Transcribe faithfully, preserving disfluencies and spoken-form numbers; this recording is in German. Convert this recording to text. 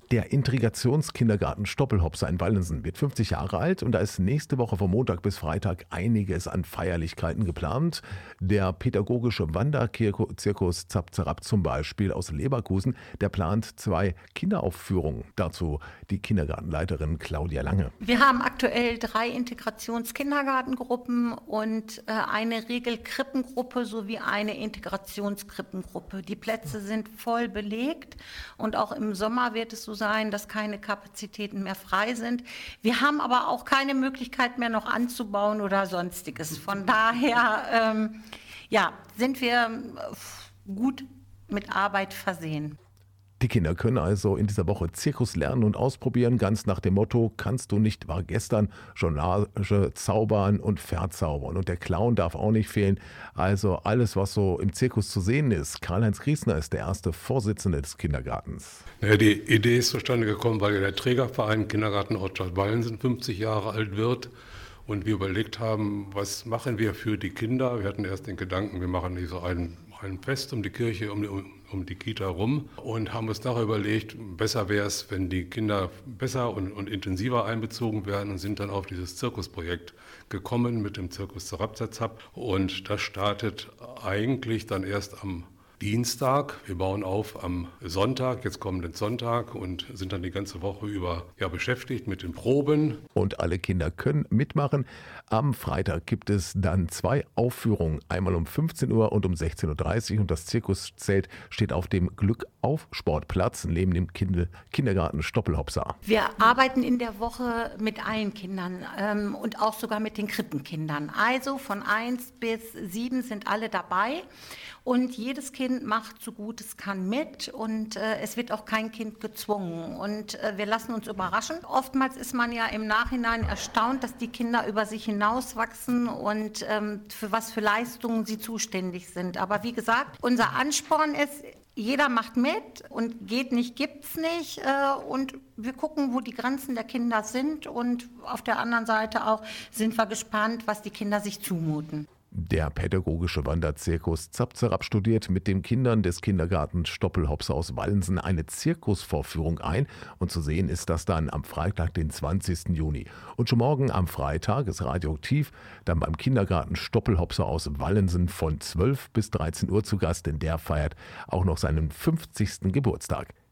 Der Integrationskindergarten Stoppelhopser in Wallensen wird fünfzig Jahre alt und da ist nächste Woche von Montag bis Freitag einiges an Feierlichkeiten geplant. Der pädagogische Wanderzirkus Zap Zarab zum Beispiel aus Leverkusen, der plant zwei Kinderaufführungen. Dazu die Kindergartenleiterin Claudia Lange. Wir haben aktuell drei Integrationskindergartengruppen und äh, eine Regelkrippengruppe sowie eine Integrationskrippengruppe. Die Plätze sind voll belegt und auch im Sommer wird es so sein, dass keine Kapazitäten mehr frei sind. Wir haben aber auch keine Möglichkeit mehr noch anzubauen oder sonstiges. Von daher ähm, ja, sind wir gut mit Arbeit versehen. Die Kinder können also in dieser Woche Zirkus lernen und ausprobieren, ganz nach dem Motto, kannst du nicht, war gestern, Jonglage, Zaubern und Verzaubern. Und der Clown darf auch nicht fehlen. Also alles, was so im Zirkus zu sehen ist. Karl-Heinz Griesner ist der erste Vorsitzende des Kindergartens. Ja, die Idee ist zustande gekommen, weil der Trägerverein Kindergarten Ortschaft Wallensen fünfzig Jahre alt wird. Und wir überlegt haben, was machen wir für die Kinder? Wir hatten erst den Gedanken, wir machen so ein, ein Fest um die Kirche, um die, um, um die Kita rum und haben uns nachher überlegt, besser wäre es, wenn die Kinder besser und, und intensiver einbezogen werden und sind dann auf dieses Zirkusprojekt gekommen mit dem Zirkus Zarab Zap. Und das startet eigentlich dann erst am Dienstag. Wir bauen auf am Sonntag, jetzt kommenden Sonntag und sind dann die ganze Woche über ja, beschäftigt mit den Proben. Und alle Kinder können mitmachen. Am Freitag gibt es dann zwei Aufführungen, einmal um fünfzehn Uhr und um sechzehn Uhr dreißig und das Zirkuszelt steht auf dem Glückauf-Sportplatz neben dem Kind- Kindergarten Stoppelhopser. Wir arbeiten in der Woche mit allen Kindern ähm, und auch sogar mit den Krippenkindern. Also von eins bis sieben sind alle dabei. Und jedes Kind macht so gut es kann mit und äh, es wird auch kein Kind gezwungen. Und äh, wir lassen uns überraschen. Oftmals ist man ja im Nachhinein erstaunt, dass die Kinder über sich hinauswachsen und ähm, für was für Leistungen sie zuständig sind. Aber wie gesagt, unser Ansporn ist, jeder macht mit und geht nicht, gibt's nicht. Äh, und wir gucken, wo die Grenzen der Kinder sind. Und auf der anderen Seite auch sind wir gespannt, was die Kinder sich zumuten. Der pädagogische Wanderzirkus Zap Zarab studiert mit den Kindern des Kindergartens Stoppelhopser aus Wallensen eine Zirkusvorführung ein. Und zu sehen ist das dann am Freitag, den zwanzigsten Juni. Und schon morgen am Freitag ist Radioaktiv dann beim Kindergarten Stoppelhopser aus Wallensen von zwölf bis dreizehn Uhr zu Gast, denn der feiert auch noch seinen fünfzigsten Geburtstag.